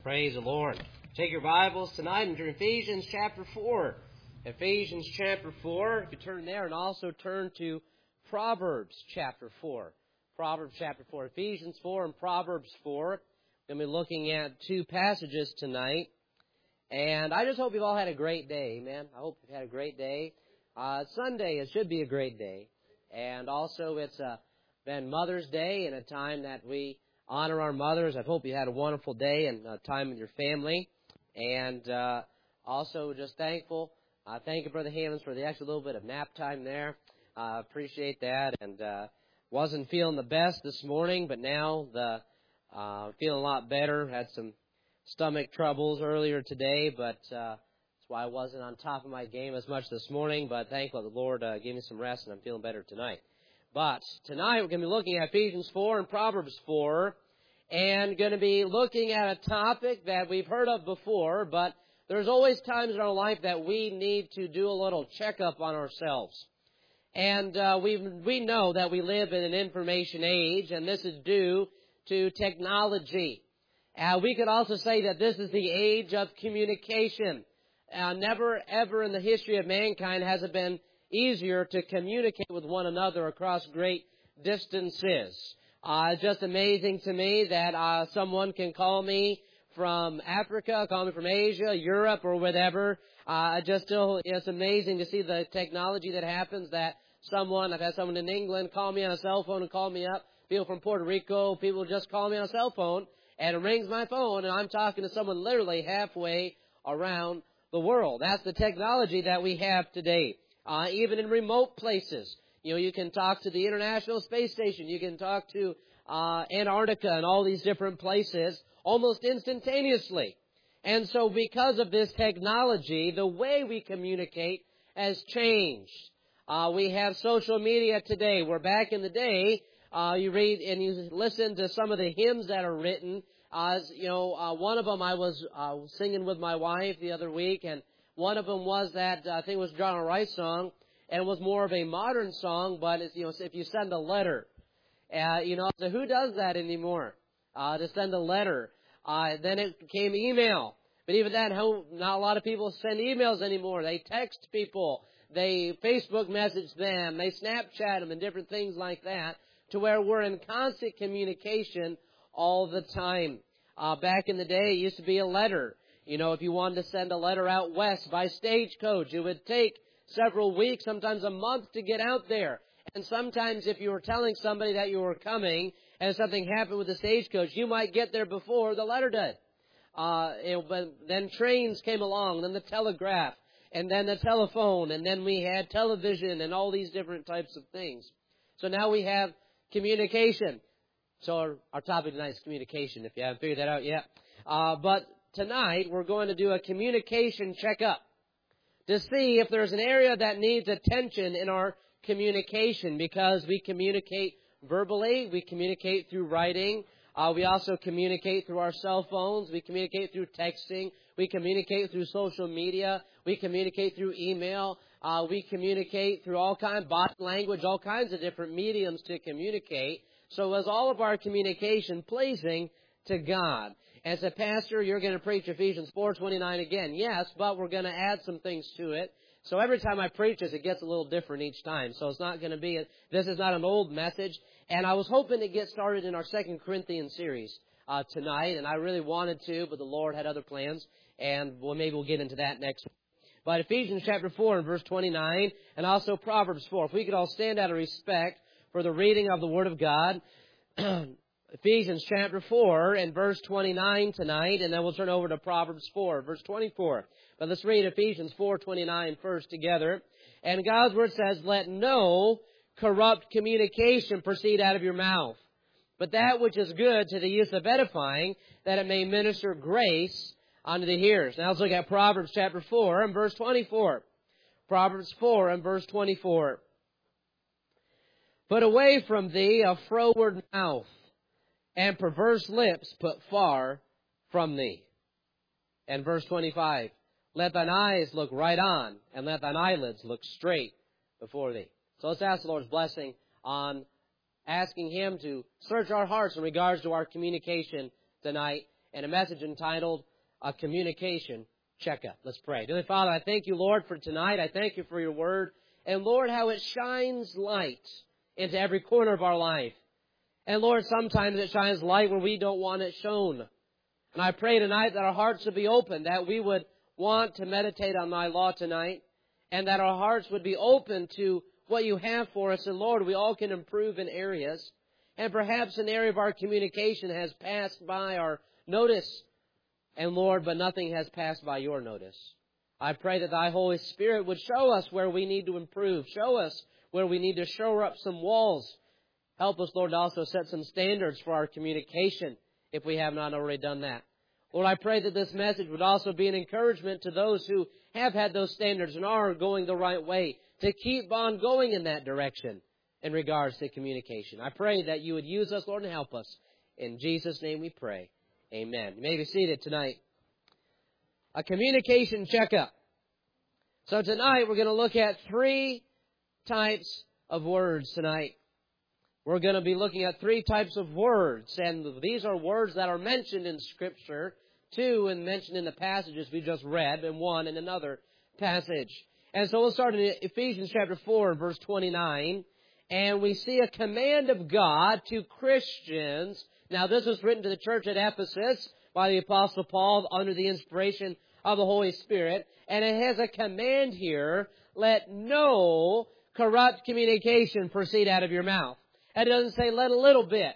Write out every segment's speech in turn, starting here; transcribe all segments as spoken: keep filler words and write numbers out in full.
Praise the Lord. Take your Bibles tonight and turn to Ephesians chapter four. Ephesians chapter four, if you turn there, and also turn to Proverbs chapter four. Proverbs chapter four. Ephesians four and Proverbs four. We're going to be looking at two passages tonight. And I just hope you've all had a great day, amen. I hope you've had a great day. Uh, Sunday, it should be a great day. And also, it's uh, been Mother's Day and a time that we honor our mothers. I hope you had a wonderful day and uh, time with your family. And uh, also just thankful. Uh, thank you, Brother Hammonds, for the extra little bit of nap time there. Uh, appreciate that. And uh, wasn't feeling the best this morning, but now the uh, feeling a lot better. Had some stomach troubles earlier today, but uh, that's why I wasn't on top of my game as much this morning. But thankful the Lord uh, gave me some rest, and I'm feeling better tonight. But tonight we're going to be looking at Ephesians four and Proverbs four, and going to be looking at a topic that we've heard of before, but there's always times in our life that we need to do a little checkup on ourselves. And uh, we we know that we live in an information age, and this is due to technology. Uh, we could also say that this is the age of communication. Uh, never, ever in the history of mankind has it been easier to communicate with one another across great distances. Uh, it's just amazing to me that uh, someone can call me from Africa, call me from Asia, Europe, or whatever. Uh, just still, it's amazing to see the technology that happens. That someone, I've had someone in England call me on a cell phone and call me up. People from Puerto Rico, people just call me on a cell phone, and it rings my phone, and I'm talking to someone literally halfway around the world. That's the technology that we have today. Uh, even in remote places. You know, you can talk to the International Space Station. You can talk to uh, Antarctica and all these different places almost instantaneously. And so because of this technology, the way we communicate has changed. Uh, we have social media today, where back in the day, uh, you read and you listen to some of the hymns that are written. Uh, you know, uh, one of them I was uh, singing with my wife the other week, and one of them was that, uh, I think it was John Rice song, and it was more of a modern song, but it's, you know, if you send a letter, uh, you know, so who does that anymore? Uh, to send a letter. Uh, then it became email. But even then, how, not a lot of people send emails anymore. They text people. They Facebook message them. They Snapchat them and different things like that, to where we're in constant communication all the time. Uh, back in the day, it used to be a letter. You know, if you wanted to send a letter out west by stagecoach, it would take several weeks, sometimes a month to get out there. And sometimes if you were telling somebody that you were coming and something happened with the stagecoach, you might get there before the letter did. Uh, it, but then trains came along, then the telegraph, and then the telephone, and then we had television and all these different types of things. So now we have communication. So our, our topic tonight is communication, if you haven't figured that out yet. Uh, but tonight, we're going to do a communication checkup to see if there's an area that needs attention in our communication, because we communicate verbally, we communicate through writing, uh, we also communicate through our cell phones, we communicate through texting, we communicate through social media, we communicate through email, uh, we communicate through all kinds of body language, all kinds of different mediums to communicate. So is all of our communication pleasing to God? As a pastor, you're going to preach Ephesians four twenty-nine again. Yes, but we're going to add some things to it. So every time I preach this, it gets a little different each time. So it's not going to be, a, this is not an old message. And I was hoping to get started in our Second Corinthians series uh, tonight, and I really wanted to, but the Lord had other plans, and well, maybe we'll get into that next week. But Ephesians chapter four and verse twenty-nine, and also Proverbs four. If we could all stand out of respect for the reading of the Word of God. Ephesians chapter four and verse twenty-nine tonight, and then we'll turn over to Proverbs four, verse twenty-four. But let's read Ephesians four twenty-nine first together. And God's Word says, "Let no corrupt communication proceed out of your mouth, but that which is good to the use of edifying, that it may minister grace unto the hearers." Now let's look at Proverbs chapter four and verse twenty-four. Proverbs four and verse twenty-four. "Put away from thee a froward mouth, and perverse lips put far from thee." And verse twenty-five, "Let thine eyes look right on, and let thine eyelids look straight before thee." So let's ask the Lord's blessing on asking Him to search our hearts in regards to our communication tonight. and a message entitled A Communication Checkup. Let's pray. Dear Father, I thank you, Lord, for tonight. I thank you for your word. And Lord, how it shines light into every corner of our life. And Lord, sometimes it shines light where we don't want it shown. And I pray tonight that our hearts would be open, that we would want to meditate on thy law tonight, and that our hearts would be open to what you have for us. And Lord, we all can improve in areas. And perhaps an area of our communication has passed by our notice. And Lord, but nothing has passed by your notice. I pray that thy Holy Spirit would show us where we need to improve. Show us where we need to shore up some walls. Help us, Lord, to also set some standards for our communication if we have not already done that. Lord, I pray that this message would also be an encouragement to those who have had those standards and are going the right way, to keep on going in that direction in regards to communication. I pray that you would use us, Lord, and help us. In Jesus' name we pray. Amen. You may be seated tonight. A communication checkup. So tonight we're going to look at three types of words tonight. We're going to be looking at three types of words, and these are words that are mentioned in Scripture, two and mentioned in the passages we just read, and one in another passage. And so we'll start in Ephesians chapter four, verse twenty-nine, and we see a command of God to Christians. Now this was written to the church at Ephesus by the Apostle Paul under the inspiration of the Holy Spirit, and it has a command here, let no corrupt communication proceed out of your mouth. And it doesn't say let a little bit.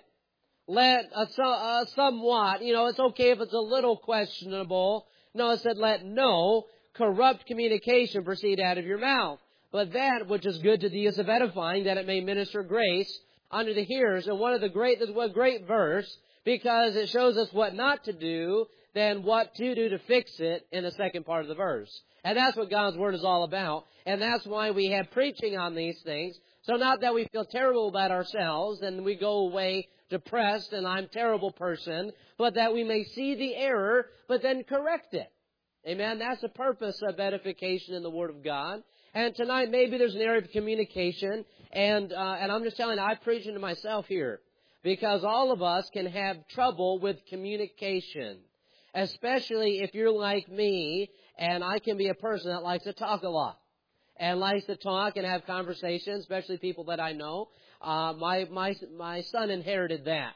Let a, a somewhat, you know, it's okay if it's a little questionable. No, it said let no corrupt communication proceed out of your mouth. But that which is good to the use of edifying, that it may minister grace unto the hearers. And one of the great, this is a great verse, because it shows us what not to do, then what to do to fix it in the second part of the verse. And that's what God's Word is all about. And that's why we have preaching on these things. So not that we feel terrible about ourselves and we go away depressed and I'm a terrible person, but that we may see the error, but then correct it. Amen? That's the purpose of edification in the Word of God. And tonight maybe there's an area of communication, and uh, and I'm just telling you, I'm preaching to myself here, because all of us can have trouble with communication, especially if you're like me, and I can be a person that likes to talk a lot. And likes to talk and have conversations, especially people that I know. Uh, my my my son inherited that,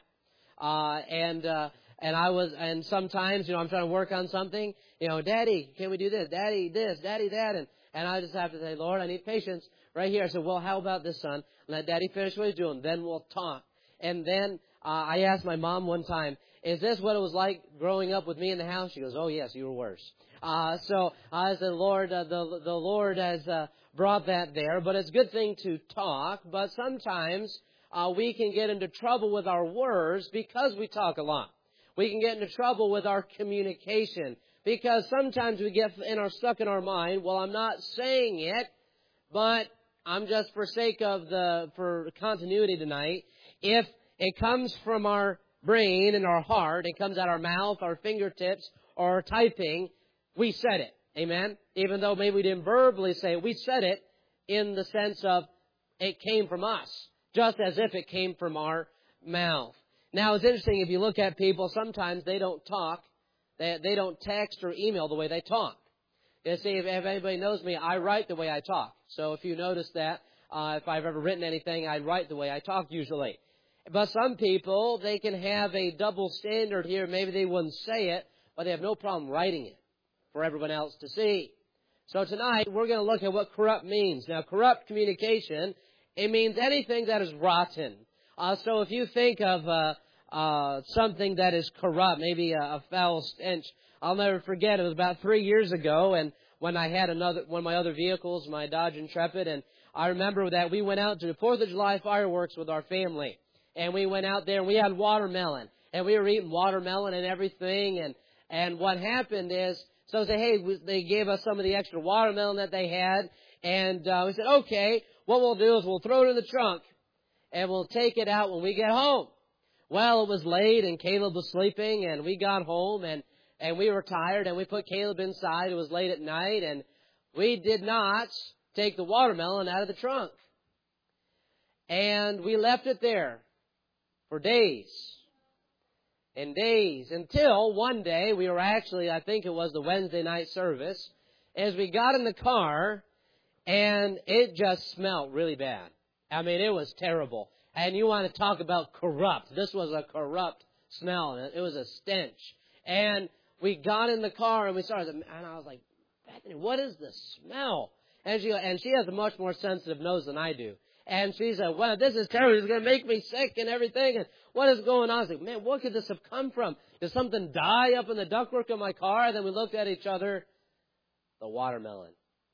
uh, and uh, and I was and sometimes you know I'm trying to work on something. You know, Daddy, can we do this? Daddy, this, Daddy, that, and and I just have to say, Lord, I need patience right here. I said, well, how about this, son? Let Daddy finish what he's doing, then we'll talk. And then uh, I asked my mom one time, is this what it was like growing up with me in the house? She goes, oh yes, you were worse. Uh, so I said, Lord, uh, the the Lord has uh, brought that there, but it's a good thing to talk. But sometimes uh, we can get into trouble with our words because we talk a lot. We can get into trouble with our communication because sometimes we get in our stuck in our mind. Well, I'm not saying it, but I'm just for sake of the for continuity tonight. If it comes from our brain and our heart, it comes out our mouth, our fingertips, or our typing, we said it. Amen? Even though maybe we didn't verbally say it, we said it in the sense of it came from us, just as if it came from our mouth. Now, it's interesting, if you look at people, sometimes they don't talk, they, they don't text or email the way they talk. You see, if, if anybody knows me, I write the way I talk. So if you notice that, uh, if I've ever written anything, I write the way I talk usually. But some people, they can have a double standard here. Maybe they wouldn't say it, but they have no problem writing it for everyone else to see. So tonight, we're going to look at what corrupt means. Now, corrupt communication, it means anything that is rotten. Uh, so if you think of uh, uh, something that is corrupt, maybe a, a foul stench, I'll never forget, it was about three years ago, and when I had another one of my other vehicles, my Dodge Intrepid, and I remember that we went out to the fourth of July fireworks with our family. And we went out there and we had watermelon. And we were eating watermelon and everything. And, and what happened is, so they, hey, they gave us some of the extra watermelon that they had. And uh, we said, okay, what we'll do is we'll throw it in the trunk. And we'll take it out when we get home. Well, it was late and Caleb was sleeping. And we got home and, and we were tired. And we put Caleb inside. It was late at night. And we did not take the watermelon out of the trunk. And we left it there for days. and days, until one day, we were actually, I think it was the Wednesday night service, as we got in the car, and it just smelled really bad. I mean, it was terrible. And you want to talk about corrupt. This was a corrupt smell. It was a stench. And we got in the car, and we started, and I was like, Bethany, what is the smell? And she, and she has a much more sensitive nose than I do. And she said, well, this is terrible. It's going to make me sick and everything. And what is going on? I was like, man, what could this have come from? Did something die up in the ductwork of my car? And then we looked at each other. The watermelon.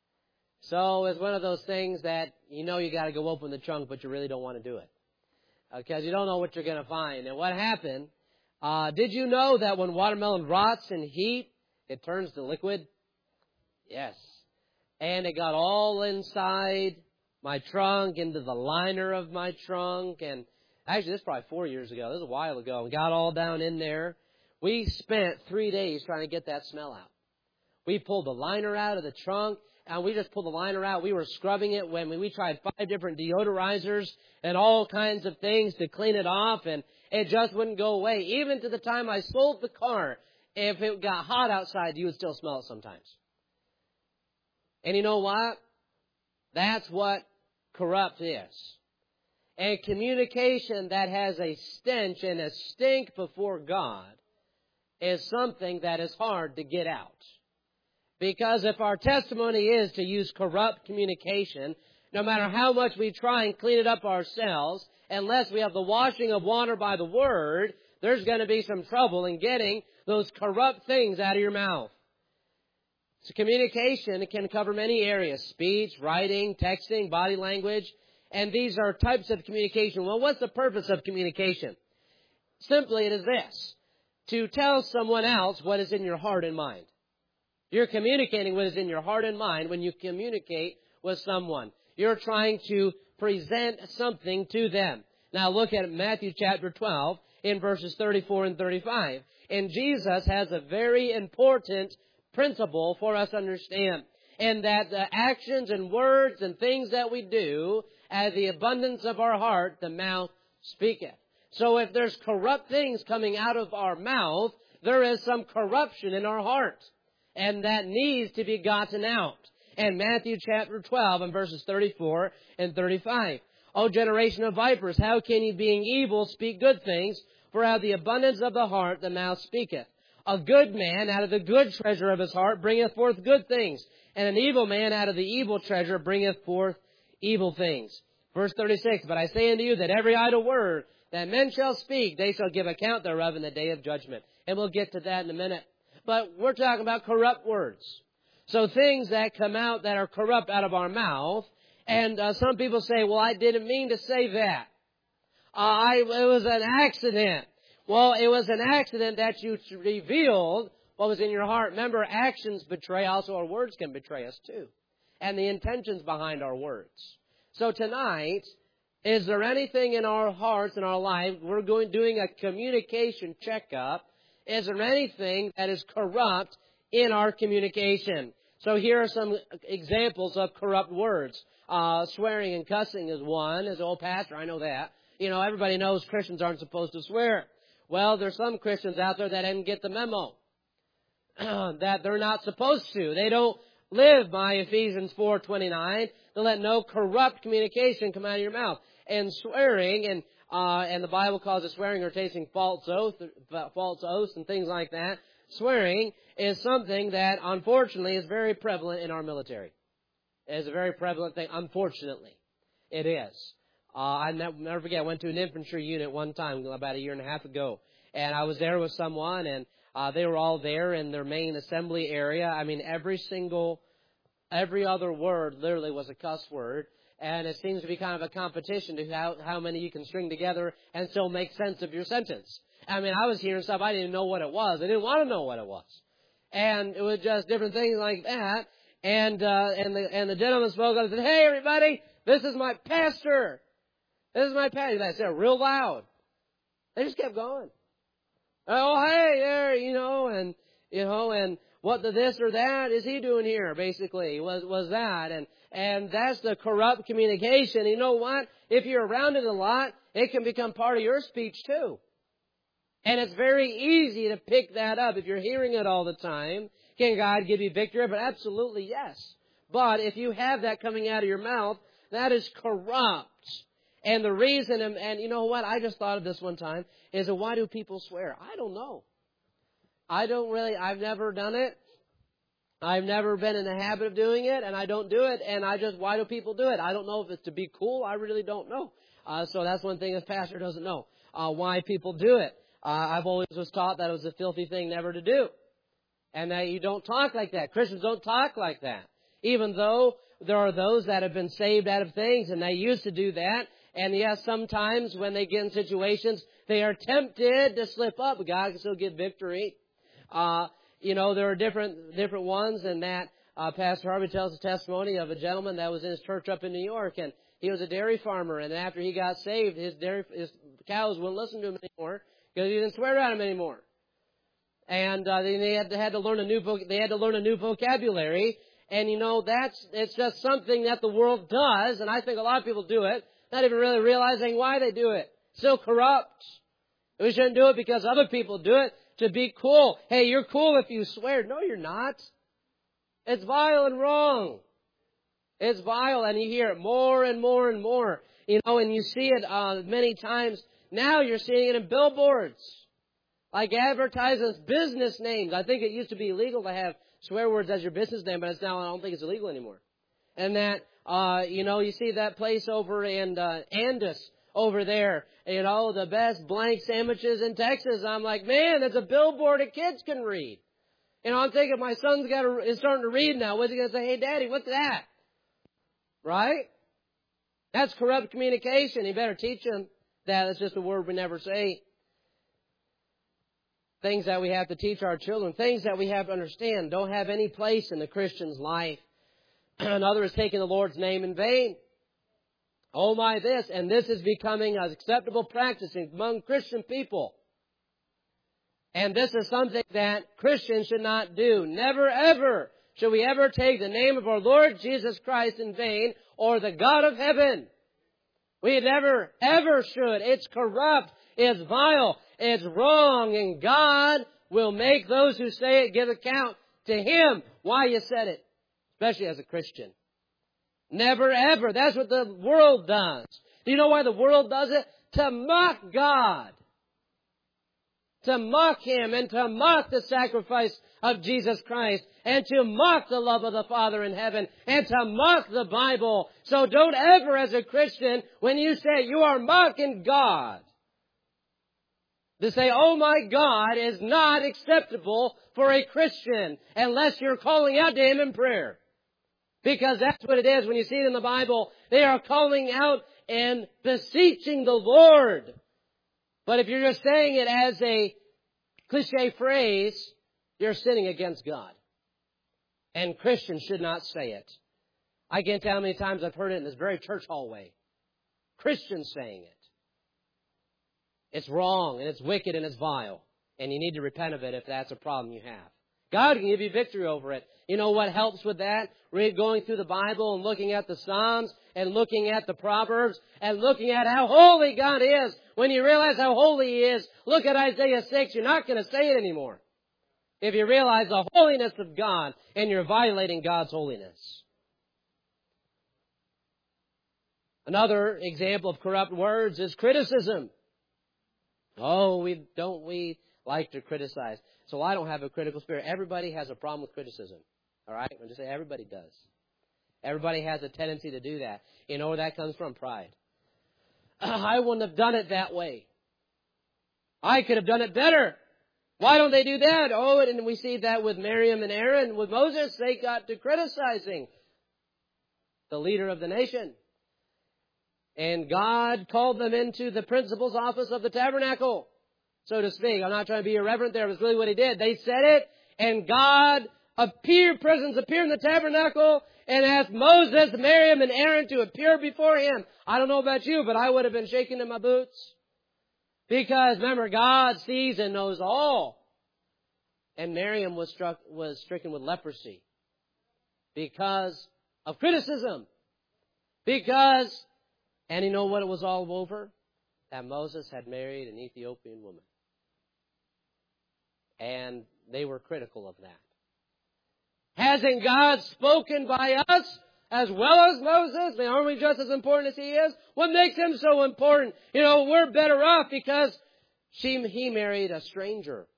So it's one of those things that you know you got to go open the trunk, but you really don't want to do it. Because you don't know what you're going to find. And what happened, uh, did you know that when watermelon rots in heat, it turns to liquid? Yes. And it got all inside my trunk, into the liner of my trunk. And actually, this is probably four years ago. This is a while ago. And got all down in there. We spent three days trying to get that smell out. We pulled the liner out of the trunk. And we just pulled the liner out. We were scrubbing it when we, we tried five different deodorizers and all kinds of things to clean it off. And it just wouldn't go away. Even to the time I sold the car, if it got hot outside, you would still smell it sometimes. And you know what? That's what corrupt is. A communication that has a stench and a stink before God is something that is hard to get out. Because if our testimony is to use corrupt communication, no matter how much we try and clean it up ourselves, unless we have the washing of water by the Word, there's going to be some trouble in getting those corrupt things out of your mouth. So communication can cover many areas: speech, writing, texting, body language. And these are types of communication. Well, what's the purpose of communication? Simply, it is this: to tell someone else what is in your heart and mind. You're communicating what is in your heart and mind when you communicate with someone. You're trying to present something to them. Now look at Matthew chapter twelve in verses thirty-four and thirty-five. And Jesus has a very important principle for us to understand. And that the actions and words and things that we do, as the abundance of our heart, the mouth speaketh. So if there's corrupt things coming out of our mouth, there is some corruption in our heart. And that needs to be gotten out. And Matthew chapter twelve and verses thirty-four and thirty-five. O generation of vipers, how can you, being evil, speak good things? For out of the abundance of the heart the mouth speaketh. A good man out of the good treasure of his heart bringeth forth good things. And an evil man out of the evil treasure bringeth forth evil things. Verse thirty-six, but I say unto you that every idle word that men shall speak, they shall give account thereof in the day of judgment. And we'll get to that in a minute. But we're talking about corrupt words. So things that come out that are corrupt out of our mouth. And uh, some people say, well, I didn't mean to say that. Uh, I, it was an accident. Well, it was an accident that you revealed what was in your heart. Remember, actions betray. Also, our words can betray us too. And the intentions behind our words. So tonight, is there anything in our hearts, in our life, we're going doing a communication checkup. Is there anything that is corrupt in our communication? So here are some examples of corrupt words. Uh, swearing and cussing is one. As an old pastor, I know that. You know, everybody knows Christians aren't supposed to swear. Well, there's some Christians out there that didn't get the memo. that they're not supposed to. They don't live by Ephesians four twenty-nine. To let no corrupt communication come out of your mouth. And swearing and Uh, and the Bible calls it swearing or tasting false oath, false oaths and things like that. Swearing is something that, unfortunately, is very prevalent in our military. It is a very prevalent thing, unfortunately. It is. Uh, I never, never forget, I went to an infantry unit one time about a year and a half ago. And I was there with someone, and uh, they were all there in their main assembly area. I mean, every single, every other word literally was a cuss word. And it seems to be kind of a competition to how, how many you can string together and still make sense of your sentence. I mean, I was hearing stuff, I didn't know what it was. I didn't want to know what it was. And it was just different things like that. And, uh, and the, and the gentleman spoke up and said, hey, everybody, this is my pastor. This is my pastor. I said, real loud. They just kept going. Oh, hey, there, you know, and, you know, and what the this or that is he doing here, basically, was, was that. And, And that's the corrupt communication. You know what? If you're around it a lot, it can become part of your speech too. And it's very easy to pick that up if you're hearing it all the time. Can God give you victory? But absolutely yes. But if you have that coming out of your mouth, that is corrupt. And the reason, and, and you know what, I just thought of this one time, is that why do people swear? I don't know. I don't really, I've never done it. I've never been in the habit of doing it, and I don't do it, and I just, why do people do it? I don't know if it's to be cool. I really don't know. Uh, so that's one thing this pastor doesn't know, uh, why people do it. Uh, I've always was taught that it was a filthy thing never to do. And that you don't talk like that. Christians don't talk like that. Even though there are those that have been saved out of things, and they used to do that. And yes, sometimes when they get in situations, they are tempted to slip up, but God can still give victory. Uh, you know, there are different different ones, and that uh, Pastor Harvey tells a testimony of a gentleman that was in his church up in New York, and he was a dairy farmer, and after he got saved, his dairy his cows wouldn't listen to him anymore because he didn't swear at them anymore. And uh, they had to, had to learn a new they had to learn a new vocabulary, and you know that's it's just something that the world does, and I think a lot of people do it, not even really realizing why they do it. So corrupt. We shouldn't do it because other people do it to be cool. Hey, you're cool if you swear. No, you're not. It's vile and wrong. It's vile, and you hear it more and more and more. You know, and you see it uh, many times. Now you're seeing it in billboards, like advertisements, business names. I think it used to be illegal to have swear words as your business name, but it's now, I don't think it's illegal anymore. And that, uh, you know, you see that place over in uh, Andis over there, you know, the best blank sandwiches in Texas. I'm like, man, that's a billboard that kids can read. You know, I'm thinking my son's got to, is starting to read now. What's he going to say? Hey, Daddy, what's that? Right? That's corrupt communication. You better teach him that. It's just a word we never say. Things that we have to teach our children. Things that we have to understand don't have any place in the Christian's life. Another is taking the Lord's name in vain. Oh my, this. And this is becoming an acceptable practice among Christian people. And this is something that Christians should not do. Never ever should we ever take the name of our Lord Jesus Christ in vain, or the God of heaven. We never ever should. It's corrupt. It's vile. It's wrong. And God will make those who say it give account to Him why you said it. Especially as a Christian. Never ever. That's what the world does. Do you know why the world does it? To mock God. To mock Him and to mock the sacrifice of Jesus Christ and to mock the love of the Father in heaven and to mock the Bible. So don't ever, as a Christian, when you say you are mocking God, to say, oh my God, is not acceptable for a Christian unless you're calling out to Him in prayer. Because that's what it is when you see it in the Bible. They are calling out and beseeching the Lord. But if you're just saying it as a cliche phrase, you're sinning against God. And Christians should not say it. I can't tell how many times I've heard it in this very church hallway. Christians saying it. It's wrong, and it's wicked, and it's vile. And you need to repent of it if that's a problem you have. God can give you victory over it. You know what helps with that? Read going through the Bible and looking at the Psalms and looking at the Proverbs and looking at how holy God is. When you realize how holy He is, look at Isaiah six. You're not going to say it anymore. If you realize the holiness of God and you're violating God's holiness. Another example of corrupt words is criticism. Oh, we don't we like to criticize. So I don't have a critical spirit. Everybody has a problem with criticism. All right? I'm just saying everybody does. Everybody has a tendency to do that. You know where that comes from? Pride. I wouldn't have done it that way. I could have done it better. Why don't they do that? Oh, and we see that with Miriam and Aaron. With Moses, they got to criticizing the leader of the nation. And God called them into the principal's office of the tabernacle, so to speak. I'm not trying to be irreverent there. It was really what He did. They said it, and God appeared, presence appeared in the tabernacle, and asked Moses, Miriam, and Aaron to appear before Him. I don't know about you, but I would have been shaking in my boots. Because, remember, God sees and knows all. And Miriam was struck, was stricken with leprosy. Because of criticism. Because, and you know what it was all over? That Moses had married an Ethiopian woman. And they were critical of that. Hasn't God spoken by us as well as Moses? I mean, aren't we just as important as he is? What makes him so important? You know, we're better off because she, he married a stranger.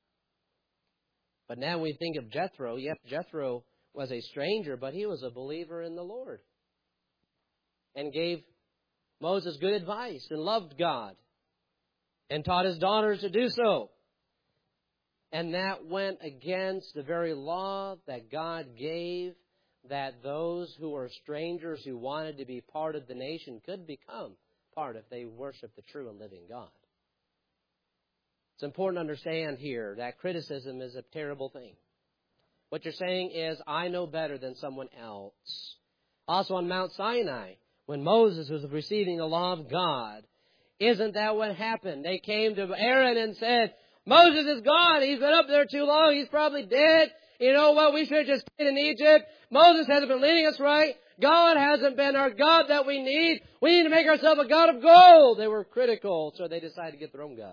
But now we think of Jethro. Yep, Jethro was a stranger, but he was a believer in the Lord. And gave Moses good advice and loved God. And taught his daughters to do so. And that went against the very law that God gave, that those who were strangers who wanted to be part of the nation could become part if they worship the true and living God. It's important to understand here that criticism is a terrible thing. What you're saying is, I know better than someone else. Also on Mount Sinai, when Moses was receiving the law of God, isn't that what happened? They came to Aaron and said, Moses is gone. He's been up there too long. He's probably dead. You know what? We should have just stayed in Egypt. Moses hasn't been leading us right. God hasn't been our God that we need. We need to make ourselves a God of gold. They were critical, so they decided to get their own God.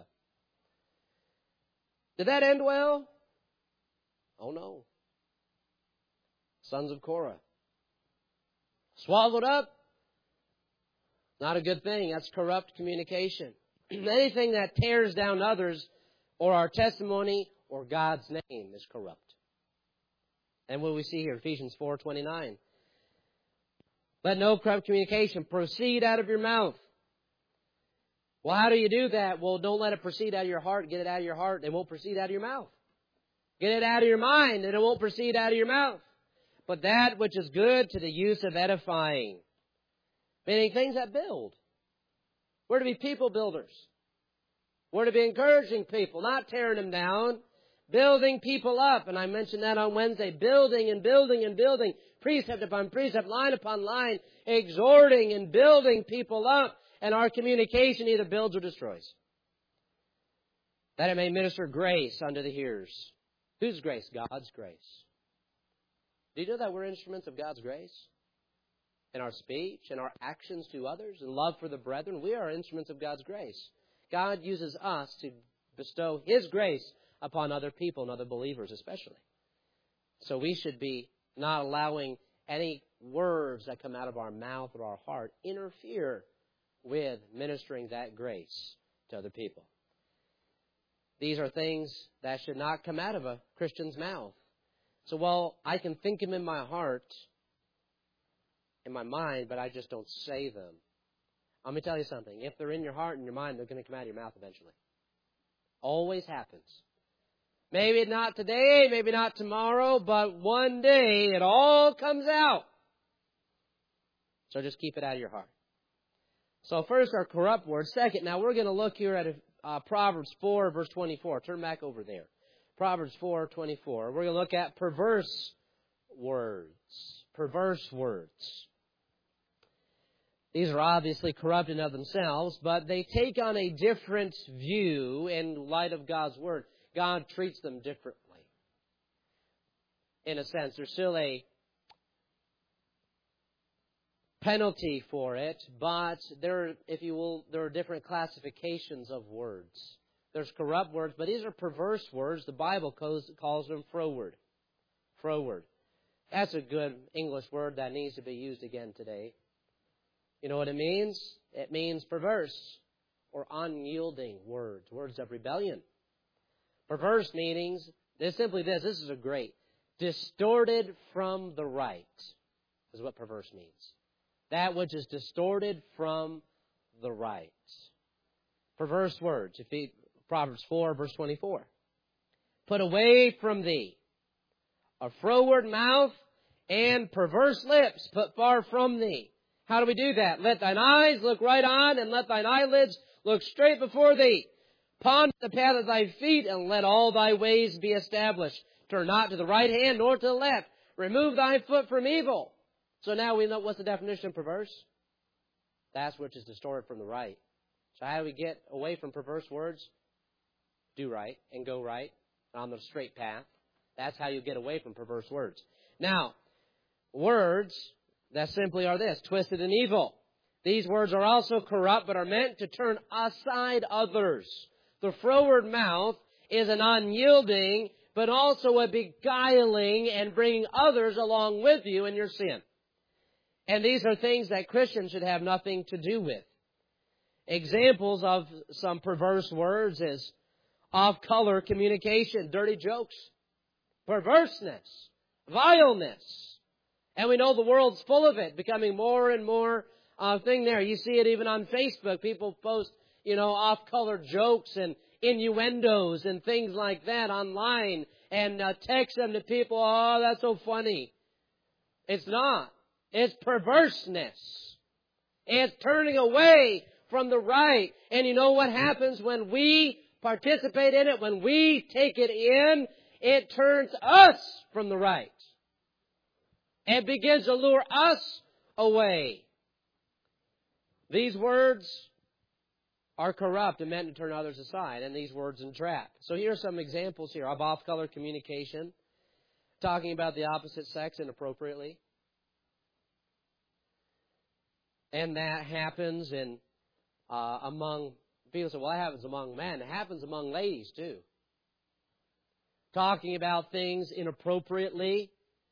Did that end well? Oh no. Sons of Korah. Swallowed up? Not a good thing. That's corrupt communication. Anything that tears down others or our testimony or God's name is corrupt. And what we see here, Ephesians four twenty-nine. Let no corrupt communication proceed out of your mouth. Well, how do you do that? Well, don't let it proceed out of your heart. Get it out of your heart. It won't proceed out of your mouth. Get it out of your mind, and it won't proceed out of your mouth. But that which is good to the use of edifying. Meaning things that build. We're to be people builders. We're to be encouraging people, not tearing them down. Building people up. And I mentioned that on Wednesday. Building and building and building. Precept upon precept, line upon line. Exhorting and building people up. And our communication either builds or destroys. That it may minister grace unto the hearers. Whose grace? God's grace. Do you know that we're instruments of God's grace? In our speech, in our actions to others, in love for the brethren, we are instruments of God's grace. God uses us to bestow His grace upon other people and other believers especially. So we should be not allowing any words that come out of our mouth or our heart interfere with ministering that grace to other people. These are things that should not come out of a Christian's mouth. So while I can think them in my heart, in my mind, but I just don't say them. Let me tell you something. If they're in your heart and your mind, they're going to come out of your mouth eventually. Always happens. Maybe not today, maybe not tomorrow, but one day it all comes out. So just keep it out of your heart. So first, our corrupt words. Second, now we're going to look here at uh, Proverbs four, verse twenty-four. Turn back over there. Proverbs four, twenty-four. We're going to look at perverse words. Perverse words. These are obviously corrupt in of themselves, but they take on a different view in light of God's Word. God treats them differently. In a sense, there's still a penalty for it, but there, if you will, there are different classifications of words. There's corrupt words, but these are perverse words. The Bible calls, calls them froward. Froward. That's a good English word that needs to be used again today. You know what it means? It means perverse or unyielding words, words of rebellion. Perverse meanings, there's simply this. This is a great. Distorted from the right is what perverse means. That which is distorted from the right. Perverse words. If you, Proverbs four, verse twenty-four. Put away from thee a froward mouth and perverse lips put far from thee. How do we do that? Let thine eyes look right on, and let thine eyelids look straight before thee. Ponder the path of thy feet, and let all thy ways be established. Turn not to the right hand, nor to the left. Remove thy foot from evil. So now we know what's the definition of perverse? That's which is distorted from the right. So how do we get away from perverse words? Do right and go right on the straight path. That's how you get away from perverse words. Now, words that simply are this, twisted and evil. These words are also corrupt, but are meant to turn aside others. The froward mouth is an unyielding, but also a beguiling and bringing others along with you in your sin. And these are things that Christians should have nothing to do with. Examples of some perverse words is off-color communication, dirty jokes, perverseness, vileness. And we know the world's full of it, becoming more and more uh, thing there. You see it even on Facebook. People post, you know, off-color jokes and innuendos and things like that online and uh, text them to people. Oh, that's so funny. It's not. It's perverseness. It's turning away from the right. And you know what happens when we participate in it? When we take it in, it turns us from the right. It begins to lure us away. These words are corrupt and meant to turn others aside, and these words entrap. So here are some examples here of off-color communication, talking about the opposite sex inappropriately. And that happens in uh, among, people say, well, that happens among men. It happens among ladies, too. Talking about things inappropriately.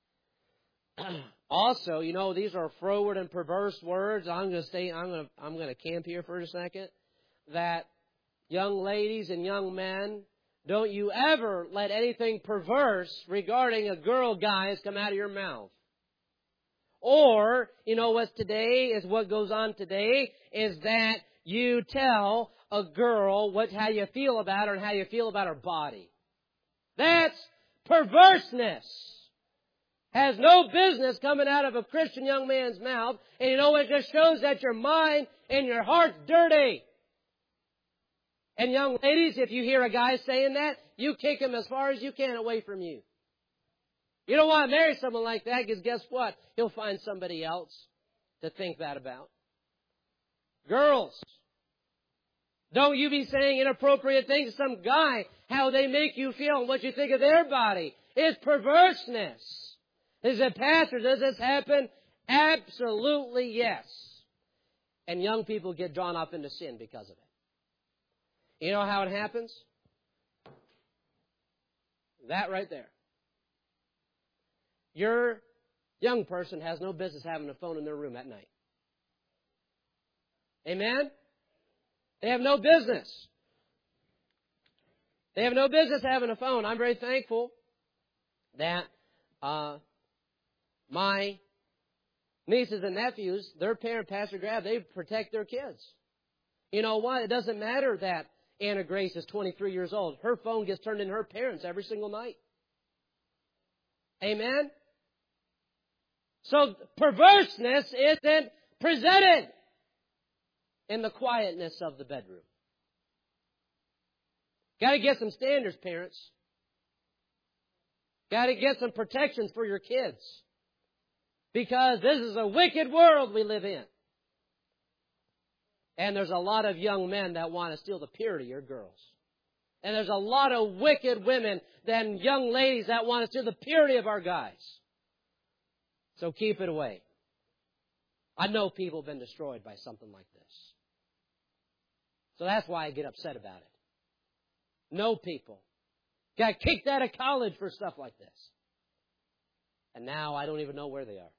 Also, you know, these are froward and perverse words. I'm going to stay, I'm going to, I'm going to camp here for a second. That young ladies and young men, don't you ever let anything perverse regarding a girl, guys, come out of your mouth. Or, you know what's today, is what goes on today, is that you tell a girl what how you feel about her and how you feel about her body. That's perverseness. Has no business coming out of a Christian young man's mouth. And you know what? It just shows that your mind and your heart's dirty. And young ladies, if you hear a guy saying that, you kick him as far as you can away from you. You don't want to marry someone like that because guess what? He'll find somebody else to think that about. Girls, don't you be saying inappropriate things to some guy, how they make you feel and what you think of their body. It's perverseness. Is it, pastor, does this happen? Absolutely yes. And young people get drawn up into sin because of it. You know how it happens? That right there. Your young person has no business having a phone in their room at night. Amen? They have no business. They have no business having a phone. I'm very thankful that uh, my nieces and nephews, their parent, Pastor Grab, they protect their kids. You know what? It doesn't matter that Anna Grace is twenty-three years old. Her phone gets turned into her parents every single night. Amen? So perverseness isn't presented in the quietness of the bedroom. Got to get some standards, parents. Got to get some protections for your kids. Because this is a wicked world we live in. And there's a lot of young men that want to steal the purity of your girls. And there's a lot of wicked women and young ladies that want to steal the purity of our guys. So keep it away. I know people have been destroyed by something like this. So that's why I get upset about it. Know people. Got kicked out of college for stuff like this. And now I don't even know where they are.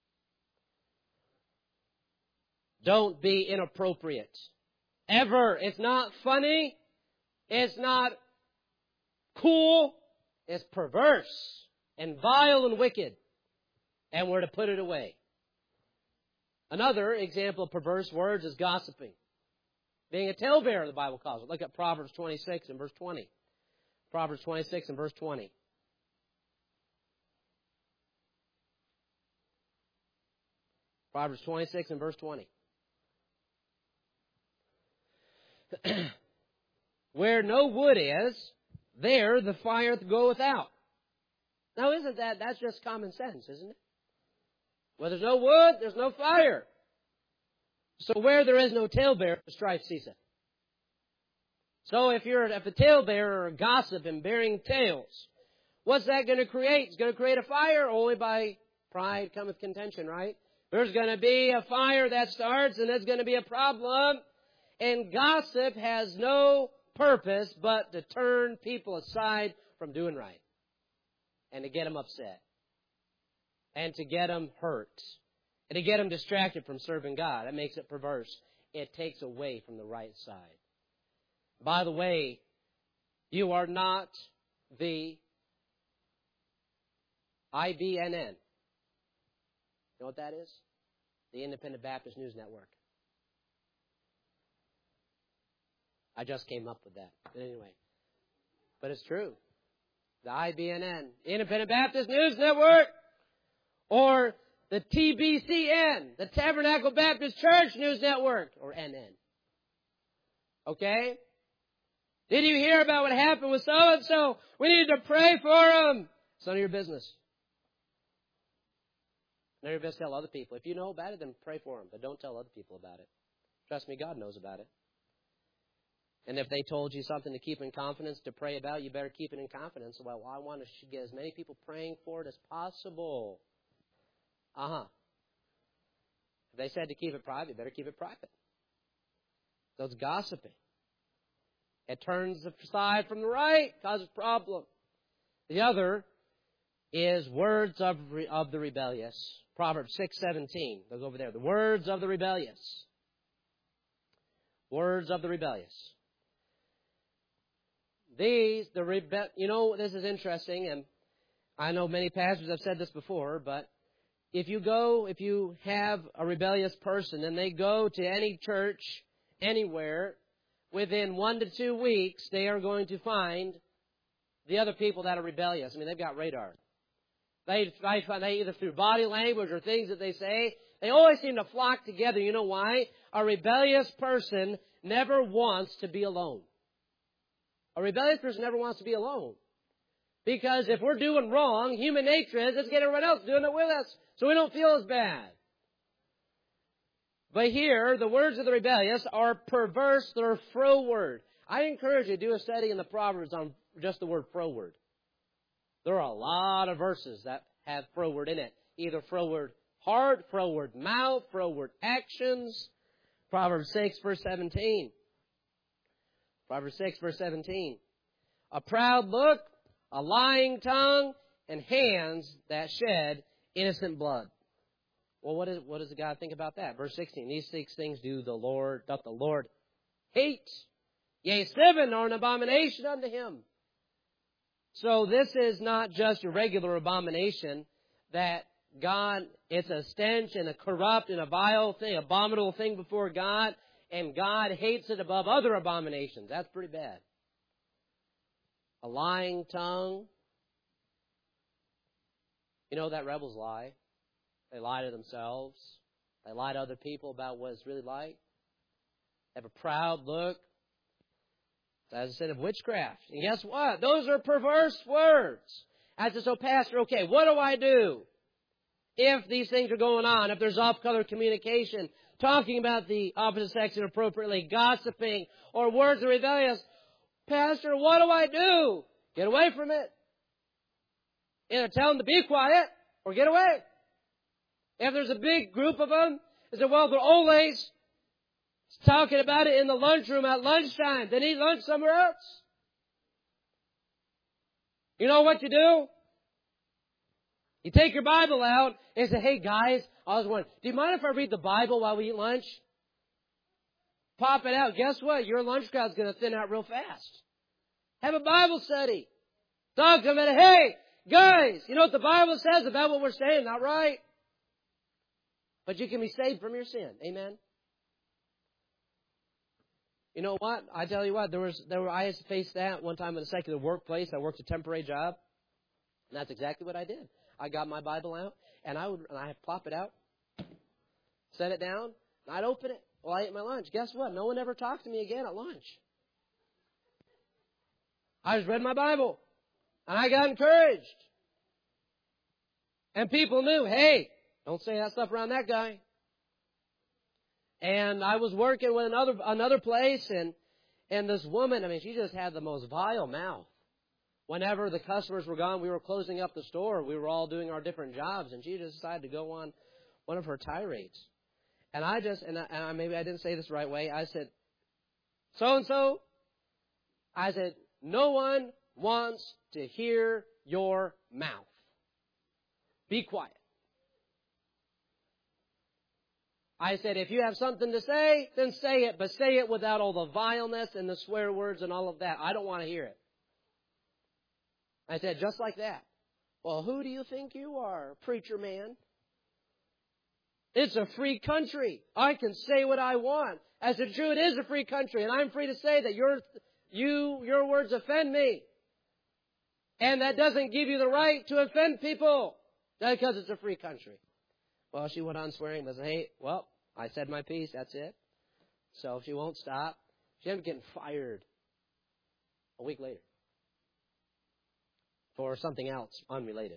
Don't be inappropriate. Ever. It's not funny. It's not cool. It's perverse and vile and wicked. And we're to put it away. Another example of perverse words is gossiping. Being a talebearer, the Bible calls it. Look at Proverbs twenty-six and verse twenty. Proverbs twenty-six and verse twenty. Proverbs twenty-six and verse twenty. Where no wood is, there the fire goeth out. Now isn't that, that's just common sense, isn't it? Where there's no wood, there's no fire. So where there is no talebearer, the strife ceaseth. So if you're if a talebearer or a gossip and bearing tales, what's that going to create? It's going to create a fire. Only by pride cometh contention, right? There's going to be a fire that starts and there's going to be a problem. And gossip has no purpose but to turn people aside from doing right. And to get them upset. And to get them hurt. And to get them distracted from serving God. That makes it perverse. It takes away from the right side. By the way, you are not the I B N N. You know what that is? The Independent Baptist News Network. I just came up with that. But anyway. But it's true. The I B N N, Independent Baptist News Network. Or the T B C N, the Tabernacle Baptist Church News Network. Or N N. Okay? Did you hear about what happened with so-and-so? We need to pray for them. It's none of your business. None of your business. Tell other people. If you know about it, then pray for them. But don't tell other people about it. Trust me, God knows about it. And if they told you something to keep in confidence, to pray about, you better keep it in confidence. Well, I want to get as many people praying for it as possible. Uh-huh. If they said to keep it private, you better keep it private. So it's gossiping. It turns the side from the right, causes problem. The other is words of of the rebellious. Proverbs six seventeen. Goes over there. The words of the rebellious. Words of the rebellious. These, the rebe- you know, this is interesting, and I know many pastors have said this before, but if you go, if you have a rebellious person and they go to any church, anywhere, within one to two weeks, they are going to find the other people that are rebellious. I mean, they've got radar. They, they either through body language or things that they say, they always seem to flock together. You know why? A rebellious person never wants to be alone. A rebellious person never wants to be alone. Because if we're doing wrong, human nature is, let's get everyone else doing it with us so we don't feel as bad. But here, the words of the rebellious are perverse. They're froward. I encourage you to do a study in the Proverbs on just the word froward. There are a lot of verses that have froward in it. Either froward heart, froward mouth, froward actions. Proverbs six, verse seventeen. Proverbs six, verse seventeen. A proud look, a lying tongue, and hands that shed innocent blood. Well, what, is, what does God think about that? Verse sixteen. These six things do the Lord, doth the Lord hate. Yea, seven are an abomination unto him. So this is not just a regular abomination that God, it's a stench and a corrupt and a vile thing, abominable thing before God, and God hates it above other abominations. That's pretty bad. A lying tongue. You know that rebels lie. They lie to themselves. They lie to other people about what it's really like. They have a proud look. As I said, of witchcraft. And guess what? Those are perverse words. As I said, so Pastor, okay, what do I do if these things are going on? If there's off-color communication, talking about the opposite sex inappropriately, gossiping, or words of rebellious. Pastor, what do I do? Get away from it. Either tell them to be quiet or get away. If there's a big group of them, they say, well, they're always talking about it in the lunchroom at lunchtime. Then eat lunch somewhere else. You know what you do? You take your Bible out and say, hey guys, I was wondering, do you mind if I read the Bible while we eat lunch? Pop it out. Guess what? Your lunch crowd's going to thin out real fast. Have a Bible study. Talk to them and, hey, guys, you know what the Bible says about what we're saying, not right? But you can be saved from your sin. Amen? You know what? I tell you what, there was, there were, I had to face that one time in a secular workplace. I worked a temporary job. And that's exactly what I did. I got my Bible out, and I would, and I'd plop it out, set it down, and I'd open it while I ate my lunch. Guess what? No one ever talked to me again at lunch. I just read my Bible, and I got encouraged. And people knew, hey, don't say that stuff around that guy. And I was working with another another place, and and this woman, I mean, she just had the most vile mouth. Whenever the customers were gone, we were closing up the store. We were all doing our different jobs, and she just decided to go on one of her tirades. And I just, and, I, and I, maybe I didn't say this the right way. I said, so-and-so, I said, no one wants to hear your mouth. Be quiet. I said, if you have something to say, then say it, but say it without all the vileness and the swear words and all of that. I don't want to hear it. I said, just like that. Well, who do you think you are, preacher man? It's a free country. I can say what I want. I said, true, it is a free country, and I'm free to say that your, you, your words offend me. And that doesn't give you the right to offend people because it's a free country. Well, she went on swearing. I said, hey, well, I said my piece. That's it. So she won't stop. She ended up getting fired a week later for something else unrelated.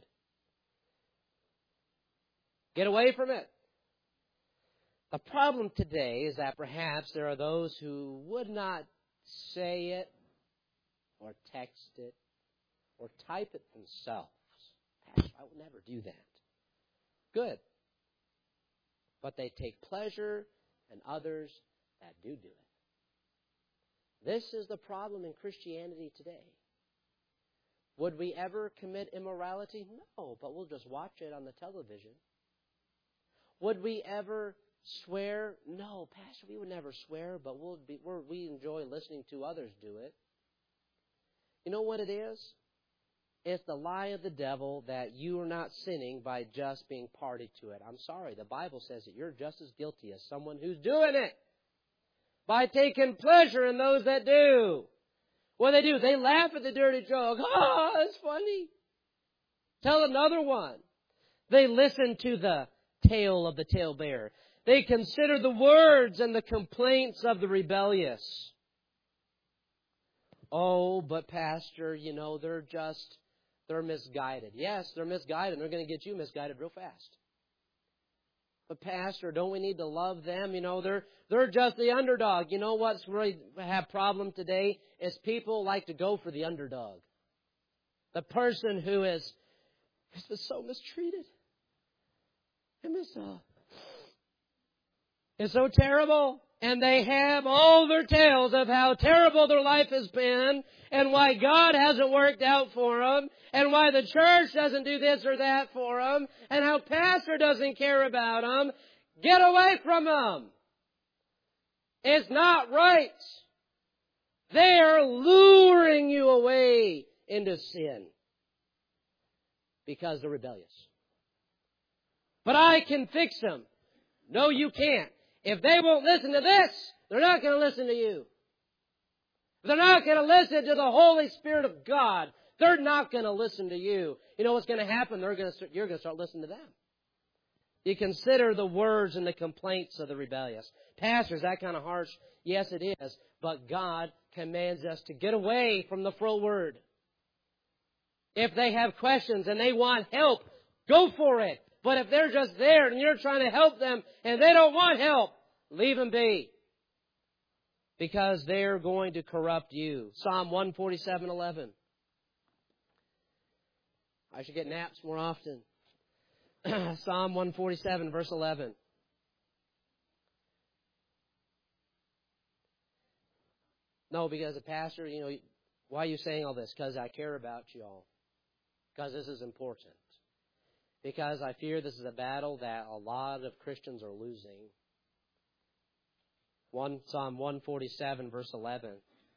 Get away from it. The problem today is that perhaps there are those who would not say it or text it or type it themselves. Pastor, I would never do that. Good. But they take pleasure in others that do do it. This is the problem in Christianity today. Would we ever commit immorality? No, but we'll just watch it on the television. Would we ever swear? No, Pastor, we would never swear, but we'll be, we're, we enjoy listening to others do it. You know what it is? It's the lie of the devil that you are not sinning by just being party to it. I'm sorry, the Bible says that you're just as guilty as someone who's doing it by taking pleasure in those that do. What do they do? They laugh at the dirty joke. Oh, that's funny. Tell another one. They listen to the tale of the talebearer. They consider the words and the complaints of the rebellious. Oh, but Pastor, you know, they're just, they're misguided. Yes, they're misguided. They're going to get you misguided real fast. But Pastor, don't we need to love them? You know, they're they're just the underdog. You know what's really have problem today is people like to go for the underdog. The person who is has been so mistreated. And this uh, is so terrible. And they have all their tales of how terrible their life has been and why God hasn't worked out for them and why the church doesn't do this or that for them and how pastor doesn't care about them. Get away from them. It's not right. They are luring you away into sin because they're rebellious. But I can fix them. No, you can't. If they won't listen to this, they're not going to listen to you. If they're not going to listen to the Holy Spirit of God, they're not going to listen to you. You know what's going to happen? They're going to start, you're going to start listening to them. You consider the words and the complaints of the rebellious. Pastor, is that kind of harsh? Yes, it is. But God commands us to get away from the full word. If they have questions and they want help, go for it. But if they're just there and you're trying to help them and they don't want help, leave them be. Because they're going to corrupt you. Psalm one forty-seven eleven. I should get naps more often. Psalm one forty-seven, verse eleven. No, because the pastor, you know, why are you saying all this? Because I care about you all. Because this is important. Because I fear this is a battle that a lot of Christians are losing. One Psalm one forty-seven, verse eleven.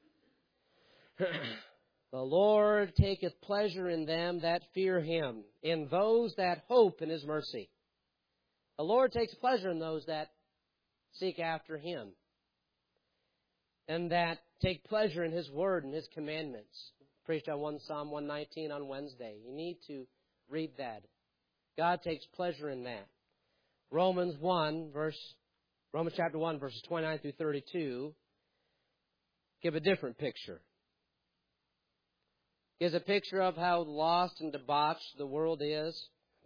The Lord taketh pleasure in them that fear Him, in those that hope in His mercy. The Lord takes pleasure in those that seek after Him, and that take pleasure in His Word and His commandments. Preached on one Psalm one nineteen on Wednesday. You need to read that. God takes pleasure in that. Romans one, verse, Romans chapter one, verses twenty-nine through thirty-two, give a different picture. Gives a picture of how lost and debauched the world is.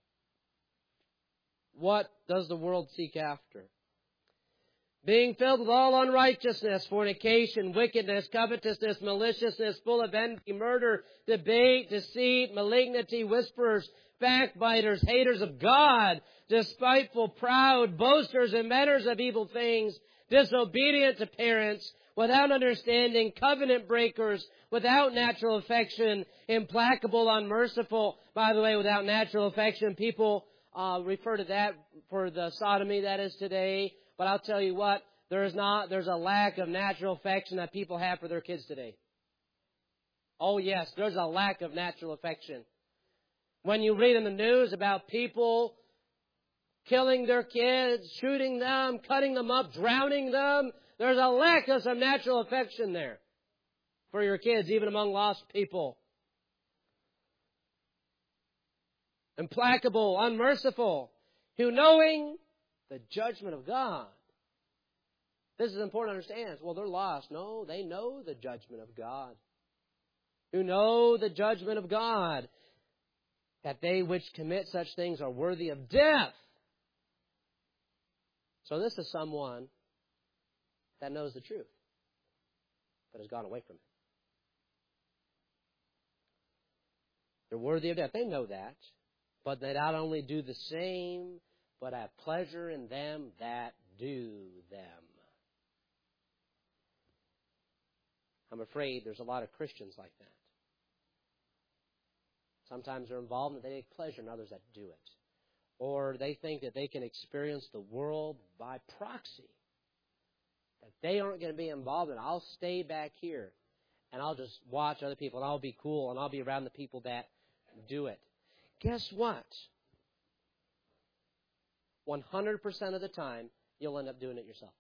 What does the world seek after? Being filled with all unrighteousness, fornication, wickedness, covetousness, maliciousness, full of envy, murder, debate, deceit, malignity, whisperers, backbiters, haters of God, despiteful, proud, boasters, inventors of evil things, disobedient to parents, without understanding, covenant breakers, without natural affection, implacable, unmerciful. By the way, without natural affection, people uh, refer to that for the sodomy that is today. But I'll tell you what, there is not, there's a lack of natural affection that people have for their kids today. Oh yes, there's a lack of natural affection. When you read in the news about people killing their kids, shooting them, cutting them up, drowning them, there's a lack of some natural affection there for your kids, even among lost people. Implacable, unmerciful, who knowing the judgment of God. This is important to understand. Well, they're lost. No, they know the judgment of God. Who know the judgment of God, that they which commit such things are worthy of death. So this is someone that knows the truth, but has gone away from it. They're worthy of death. They know that, but they not only do the same, but have pleasure in them that do them. I'm afraid there's a lot of Christians like that. Sometimes they're involved and they take pleasure in others that do it. Or they think that they can experience the world by proxy. That they aren't going to be involved in it. I'll stay back here and I'll just watch other people and I'll be cool and I'll be around the people that do it. Guess what? one hundred percent of the time, you'll end up doing it yourself.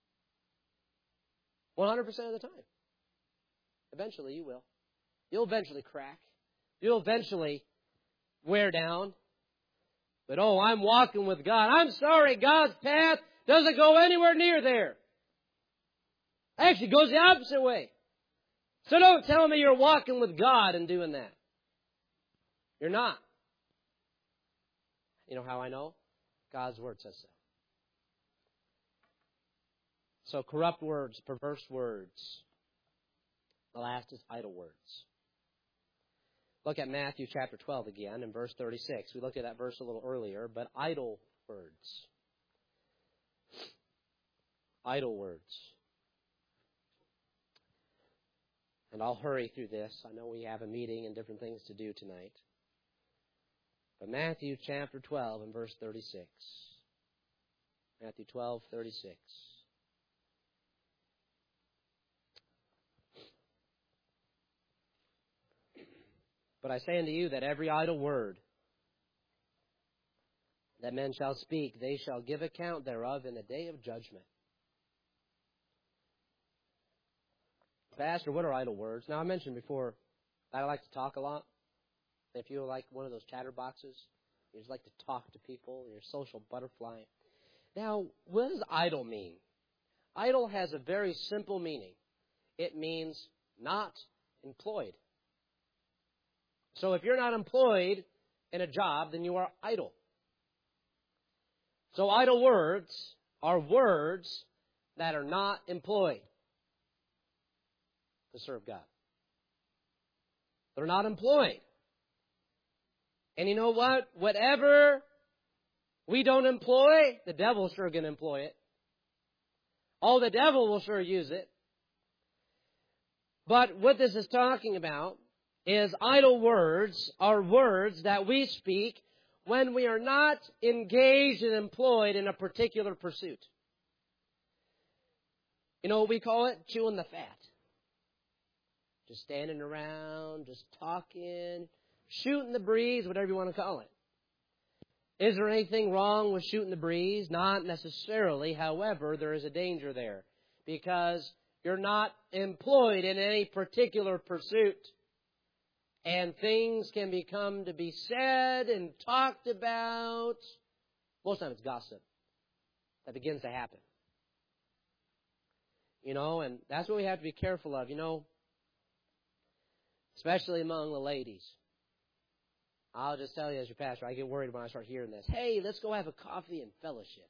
one hundred percent of the time. Eventually you will. You'll eventually crack. You'll eventually wear down. But, oh, I'm walking with God. I'm sorry, God's path doesn't go anywhere near there. Actually, it goes the opposite way. So don't tell me you're walking with God and doing that. You're not. You know how I know? God's Word says so. So corrupt words, perverse words. The last is idle words. Look at Matthew chapter twelve again in verse thirty-six. We looked at that verse a little earlier, but idle words. Idle words. And I'll hurry through this. I know we have a meeting and different things to do tonight. But Matthew chapter twelve and verse thirty-six. Matthew twelve, thirty-six. But I say unto you that every idle word that men shall speak, they shall give account thereof in the day of judgment. Pastor, what are idle words? Now, I mentioned before that I like to talk a lot. If you're like one of those chatterboxes, you just like to talk to people, you're a social butterfly. Now, what does idle mean? Idle has a very simple meaning. It means not employed. So if you're not employed in a job, then you are idle. So idle words are words that are not employed to serve God. They're not employed. And you know what? Whatever we don't employ, the devil's sure going to employ it. Oh, the devil will sure use it. But what this is talking about is idle words are words that we speak when we are not engaged and employed in a particular pursuit. You know what we call it? Chewing the fat. Just standing around, just talking, shooting the breeze, whatever you want to call it. Is there anything wrong with shooting the breeze? Not necessarily. However, there is a danger there because you're not employed in any particular pursuit. And things can become to be said and talked about. Most of the time it's gossip that begins to happen. You know, and that's what we have to be careful of, you know, especially among the ladies. I'll just tell you as your pastor, I get worried when I start hearing this. Hey, let's go have a coffee and fellowship.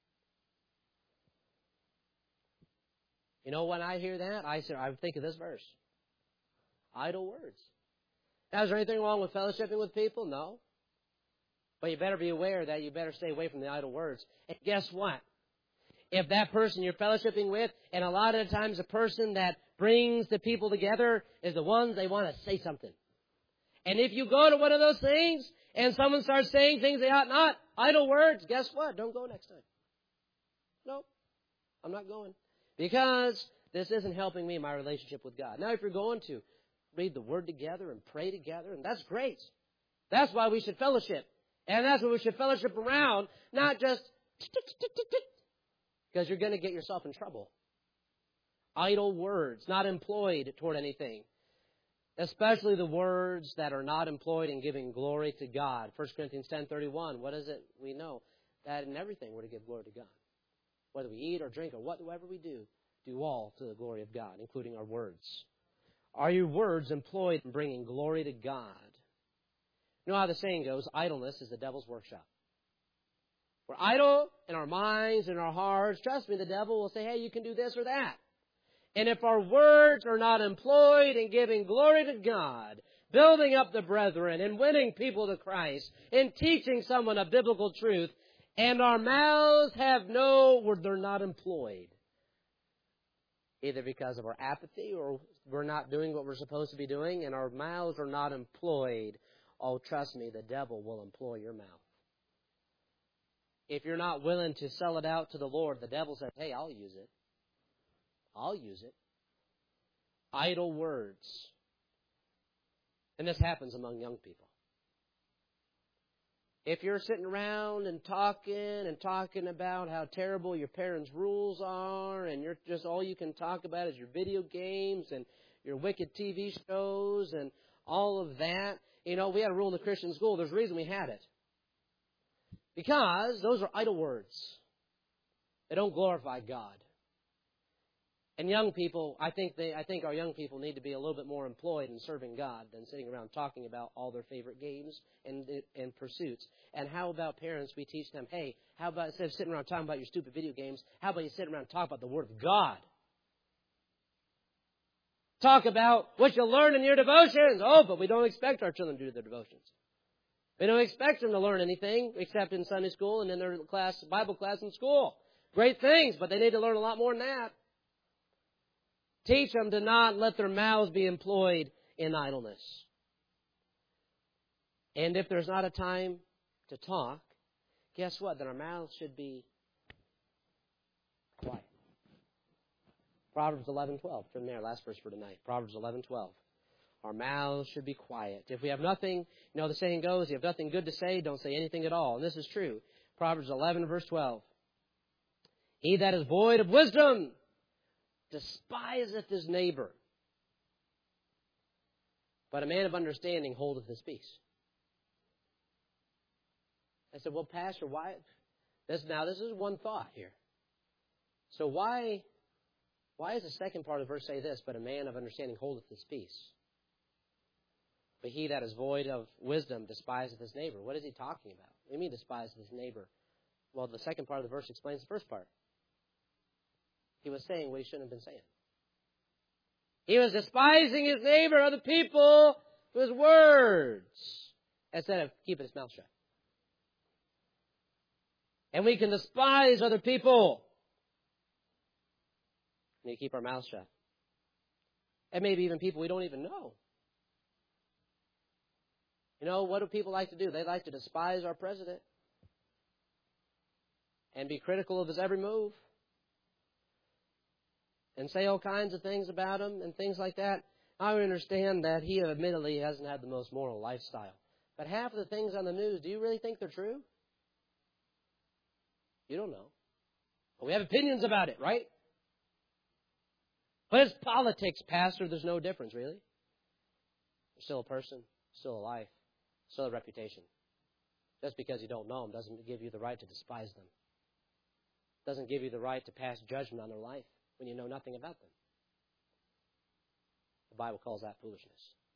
You know, when I hear that, I I think of this verse. Idle words. Now, is there anything wrong with fellowshipping with people? No. But you better be aware that you better stay away from the idle words. And guess what? if that person you're fellowshipping with, and a lot of the times the person that brings the people together is the ones they want to say something. And if you go to one of those things and someone starts saying things they ought not, idle words, guess what? Don't go next time. No, I'm not going. Because this isn't helping me in my relationship with God. Now, if you're going to read the Word together and pray together, and that's great. That's why we should fellowship. And that's what we should fellowship around, not just because you're going to get yourself in trouble. Idle words, not employed toward anything. Especially the words that are not employed in giving glory to God. First Corinthians ten thirty-one, what is it? We know that in everything we're to give glory to God. Whether we eat or drink or whatever we do, do all to the glory of God, including our words. Are your words employed in bringing glory to God? You know how the saying goes, idleness is the devil's workshop. We're idle in our minds and our hearts. Trust me, the devil will say, hey, you can do this or that. And if our words are not employed in giving glory to God, building up the brethren and winning people to Christ, and teaching someone a biblical truth, and our mouths have no, or they're not employed, either because of our apathy or we're not doing what we're supposed to be doing, and our mouths are not employed, oh, trust me, the devil will employ your mouth. If you're not willing to sell it out to the Lord, the devil says, hey, I'll use it. I'll use it. Idle words. And this happens among young people. If you're sitting around and talking and talking about how terrible your parents' rules are, and you're just all you can talk about is your video games and your wicked T V shows and all of that. You know, we had a rule in the Christian school. There's a reason we had it. Because those are idle words. They don't glorify God. And young people, I think they, I think our young people need to be a little bit more employed in serving God than sitting around talking about all their favorite games and, and pursuits. And how about parents, we teach them, hey, how about instead of sitting around talking about your stupid video games, how about you sit around and talk about the Word of God? Talk about what you learn in your devotions. Oh, but we don't expect our children to do their devotions. We don't expect them to learn anything except in Sunday school and in their class, Bible class in school. Great things, but they need to learn a lot more than that. Teach them to not let their mouths be employed in idleness. And if there's not a time to talk, guess what? Then our mouths should be quiet. Proverbs eleven twelve. Turn there, last verse for tonight. Proverbs eleven twelve. Our mouths should be quiet. If we have nothing, you know the saying goes, you have nothing good to say, don't say anything at all. And this is true. Proverbs eleven verse twelve. He that is void of wisdom despiseth his neighbor, but a man of understanding holdeth his peace. I said, well, Pastor, why? This, now, this is one thought here. So why, why does the second part of the verse say this, but a man of understanding holdeth his peace? But he that is void of wisdom despiseth his neighbor. What is he talking about? What do you mean despiseth his neighbor? Well, the second part of the verse explains the first part. He was saying what he shouldn't have been saying. He was despising his neighbor, other people, with words, instead of keeping his mouth shut. And we can despise other people. We need to keep our mouths shut. And maybe even people we don't even know. You know, what do people like to do? They like to despise our president and be critical of his every move and say all kinds of things about him and things like that. I understand that he admittedly hasn't had the most moral lifestyle. But half of the things on the news, do you really think they're true? You don't know. But we have opinions about it, right? But it's politics, Pastor. There's no difference, really. You're still a person, still a life, still a reputation. Just because you don't know them doesn't give you the right to despise them. Doesn't give you the right to pass judgment on their life when you know nothing about them. The Bible calls that foolishness.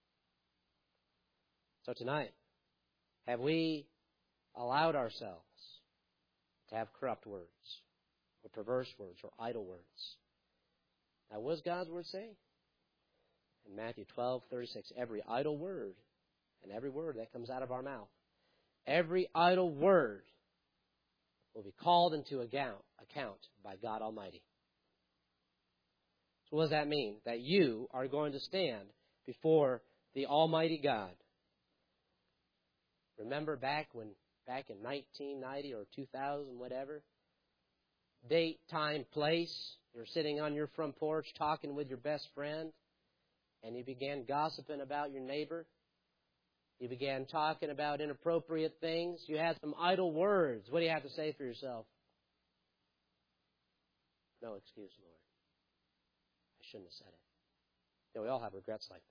So tonight, have we allowed ourselves to have corrupt words, or perverse words, or idle words? Now, what does God's Word say? In Matthew twelve thirty-six, every idle word and every word that comes out of our mouth, every idle word will be called into account, account by God Almighty. So what does that mean? That you are going to stand before the Almighty God. Remember back when, back in nineteen ninety or two thousand, whatever, date, time, place, you're sitting on your front porch talking with your best friend, and you began gossiping about your neighbor. You began talking about inappropriate things. You had some idle words. What do you have to say for yourself? No excuse, Lord. I shouldn't have said it. You know, we all have regrets like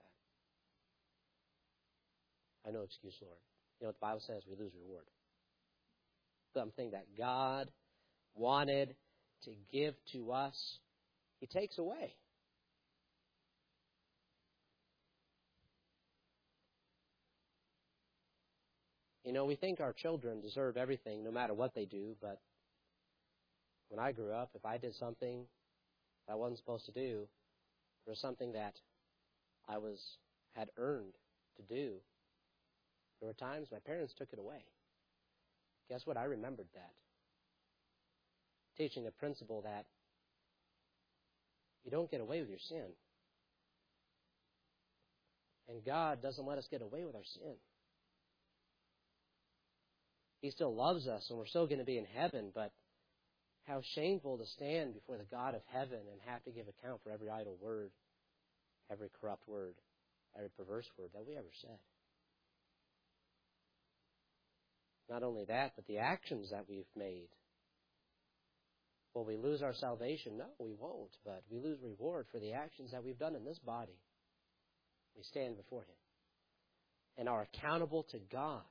that. I know excuse, Lord. You know what the Bible says? We lose reward. Something that God wanted to give to us, He takes away. You know, we think our children deserve everything no matter what they do, but when I grew up, if I did something I wasn't supposed to do, or something that I was had earned to do, there were times my parents took it away. Guess what? I remembered that. Teaching a principle that you don't get away with your sin. And God doesn't let us get away with our sin. He still loves us, and we're still going to be in heaven, but how shameful to stand before the God of heaven and have to give account for every idle word, every corrupt word, every perverse word that we ever said. Not only that, but the actions that we've made. Will we lose our salvation? No, we won't, but we lose reward for the actions that we've done in this body. We stand before Him and are accountable to God.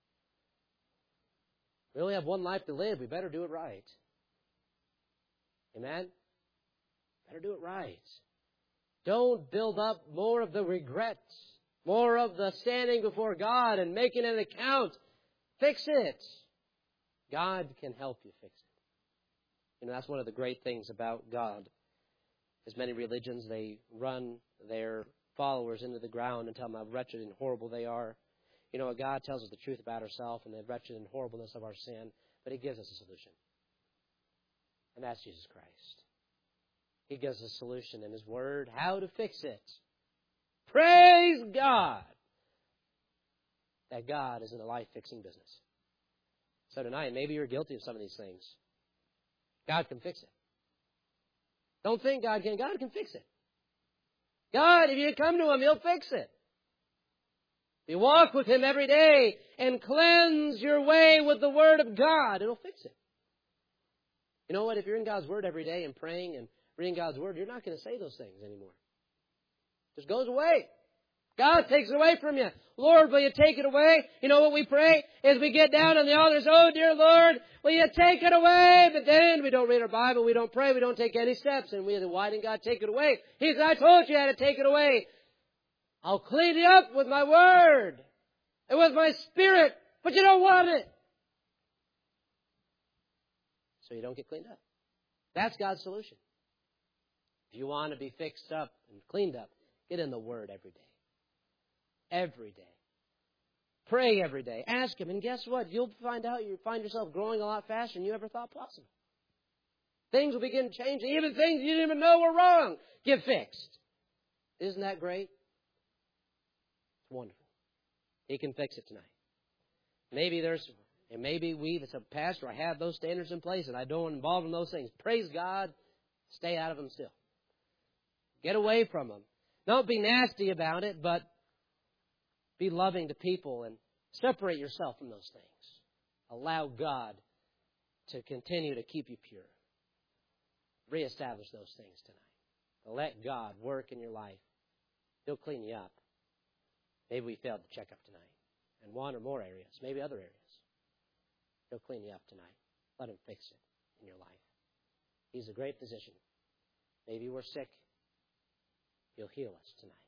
We only have one life to live. We better do it right. Amen? Better do it right. Don't build up more of the regrets, more of the standing before God and making an account. Fix it. God can help you fix it. You know, that's one of the great things about God. As many religions, they run their followers into the ground and tell them how wretched and horrible they are. You know, God tells us the truth about ourselves and the wretched and horribleness of our sin, but He gives us a solution. And that's Jesus Christ. He gives us a solution in His Word, how to fix it. Praise God that God is in a life-fixing business. So tonight, maybe you're guilty of some of these things. God can fix it. Don't think God can. God can fix it. God, if you come to Him, He'll fix it. If you walk with Him every day and cleanse your way with the Word of God, it'll fix it. You know what? If you're in God's Word every day and praying and reading God's Word, you're not going to say those things anymore. It just goes away. God takes it away from you. Lord, will you take it away? You know what we pray? Is we get down on the altar and say, oh, dear Lord, will you take it away? But then we don't read our Bible, we don't pray, we don't take any steps. And we say, why didn't God take it away? He said, I told you how to take it away. I'll clean you up with my Word and with my Spirit, but you don't want it. So you don't get cleaned up. That's God's solution. If you want to be fixed up and cleaned up, get in the Word every day. Every day. Pray every day. Ask Him. And guess what? You'll find out you find yourself growing a lot faster than you ever thought possible. Things will begin changing. Even things you didn't even know were wrong get fixed. Isn't that great? It's wonderful. He can fix it tonight. Maybe there's, and maybe we, as a pastor, I have those standards in place and I don't involve in those things. Praise God. Stay out of them still. Get away from them. Don't be nasty about it, but be loving to people and separate yourself from those things. Allow God to continue to keep you pure. Reestablish those things tonight. Let God work in your life. He'll clean you up. Maybe we failed to check up tonight. And one or more areas, maybe other areas. He'll clean you up tonight. Let Him fix it in your life. He's a great physician. Maybe we're sick. He'll heal us tonight.